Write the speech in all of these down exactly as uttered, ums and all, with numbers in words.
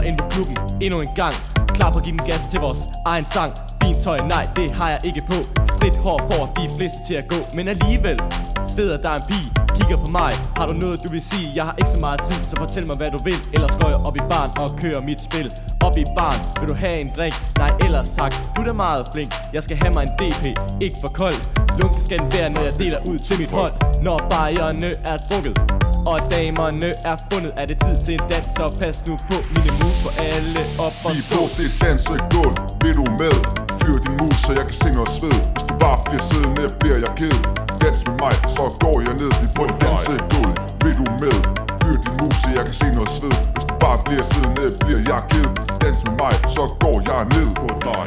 ind på klubben endnu en gang. Klar på at give den gas til vores egen sang. Fint tøj, nej, det har jeg ikke på. Stridt hår for at de fleste til at gå. Men alligevel sidder der en pige, kigger på mig. Har du noget du vil sige? Jeg har ikke så meget tid, så fortæl mig hvad du vil. Ellers går jeg op i baren og kører mit spil. Op i baren, vil du have en drink? Nej, ellers tak, du er da meget flink. Jeg skal have mig en D P, ikke for koldt. Lunken skal den være, når jeg deler ud til mit hold. Når bajerne er drukket og damerne er fundet, er det tid til en dans, så pas nu på mine moves for alle op og stå. Vi på det dansegulv, vil du med? Fyr din mus, så jeg kan se noget sved. Hvis du bare bliver siddende, bliver jeg ked. Dans med mig, så går jeg ned. Vi på det dansegulv, vil du med? Fyr din mus, så jeg kan se noget sved. Hvis du bare bliver siddende, bliver jeg ked. Dans med mig, så går jeg ned på dig.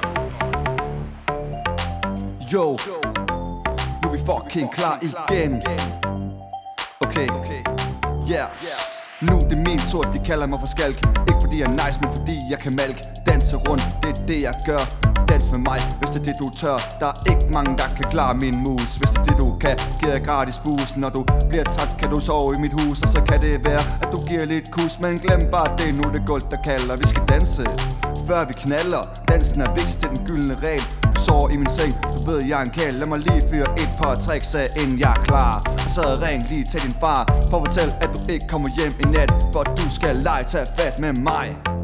Yo, nu er vi fucking klar igen. Okay, yeah. Nu det er min tur, de kalder mig for skalk. Ikke fordi jeg er nice, men fordi jeg kan malke. Danse rundt, det er det jeg gør. Dans med mig, hvis det er det du tør. Der er ikke mange der kan klare min mus. Hvis det er det du kan, giver jeg gratis bus. Når du bliver træt, kan du sove i mit hus. Og så kan det være, at du giver lidt kus. Men glem bare det, nu er det gulv der kalder. Vi skal danse, før vi knaller. Dansen er vigtigst, det er den gyldne regel. Du sover i min seng, du ved jeg er en kæl. Lad mig lige fyre et par tricks af, inden jeg er klar. Og så ring lige til din far for at fortælle, at du ikke kommer hjem i nat. For du skal lege, tage fat med mig.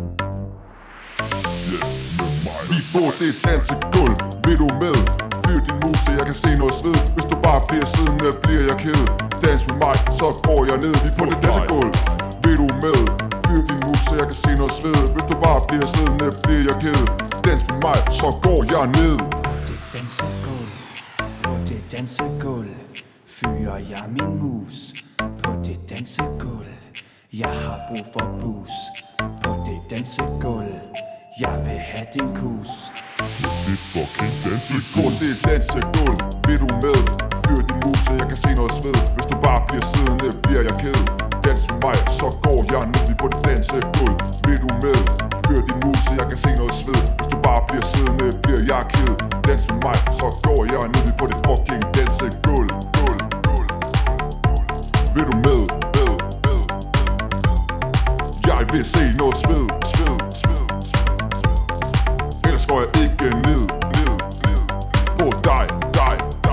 Vi på det dansegulv, vil du med? Fyr din mus, så jeg kan se noget sved. Hvis du bare bliver siddende, bliver jeg ked. Dans med mig, så går jeg ned. Vi på det dansegulv, vil du med? Fyr din mus, så jeg kan se noget sved. Hvis du bare bliver siddende, bliver jeg ked. Dans med mig, så går jeg ned. Det dansegulv, på det dansegulv fyrer jeg min mus. På det dansegulv, jeg har brug for bus. På det dansegulv, jeg vil have din kus. Det fucking dansegulv. Det er dansegulv, vil du med? Fyr din mus, så jeg kan se noget sved. Hvis du bare bliver siddende, bliver jeg ked. Dans med mig, så går jeg ned på det dansegulv. Vil du med? Fyr din mus, så jeg kan se noget sved. Hvis du bare bliver siddende, bliver jeg ked. Dans med mig, så går jeg ned på det fucking dansegulv. Vil du med? Med? Med? Jeg vil se noget sved. Sved? Sved? Ellers går jeg ikke ned, ned, ned på dig, dig.